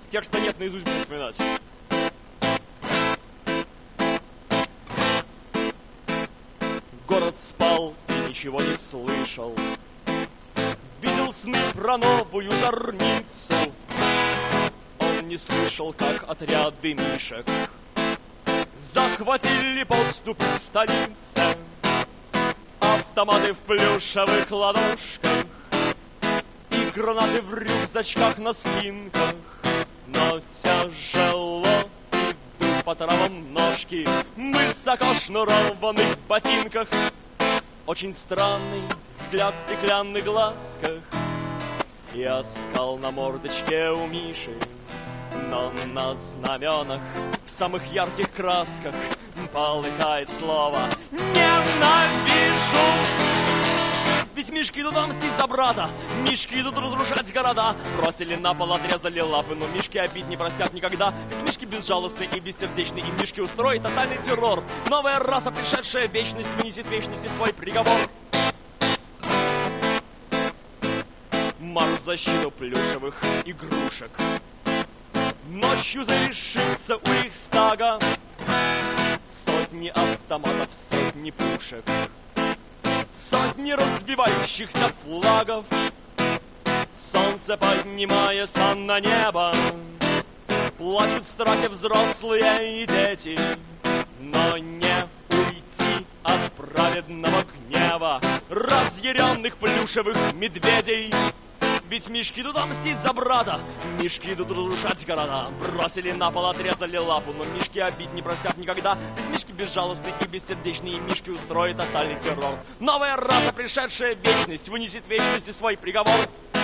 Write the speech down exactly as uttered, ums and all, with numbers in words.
Текста нет, наизусть буду вспоминать. Город спал и ничего не слышал. Видел сны про новую зорницу. Он не слышал, как отряды мишек захватили подступы к столице. Автоматы в плюшевых ладошках и гранаты в рюкзачках на спинках. Но тяжело идут по травам ножки в высоко шнурованных ботинках. Очень странный взгляд в стеклянных глазках и оскал на мордочке у Миши. Но на знаменах в самых ярких красках полыхает слово «Ненавижу». Ведь мишки идут мстить за брата, мишки идут разрушать города. Бросили на пол, отрезали лапы, но мишки обид не простят никогда. Ведь мишки безжалостны и бессердечны, и мишки устроят тотальный террор. Новая раса, пришедшая в вечность, вынесет в вечности свой приговор. Марш в защиту плюшевых игрушек. Ночью завершится у их стага. Сотни автоматов, сотни пушек, сотни развивающихся флагов. Солнце поднимается на небо. Плачут в страхе взрослые и дети. Но не уйти от праведного гнева разъяренных плюшевых медведей. Ведь мишки идут мстить за брата, мишки идут разрушать города. Бросили на пол, отрезали лапу, но мишки обид не простят никогда. Ведь мишки безжалостны и бессердечны, и мишки устроят тотальный террор. Новая раса, пришедшая в вечность, вынесет в вечности свой приговор.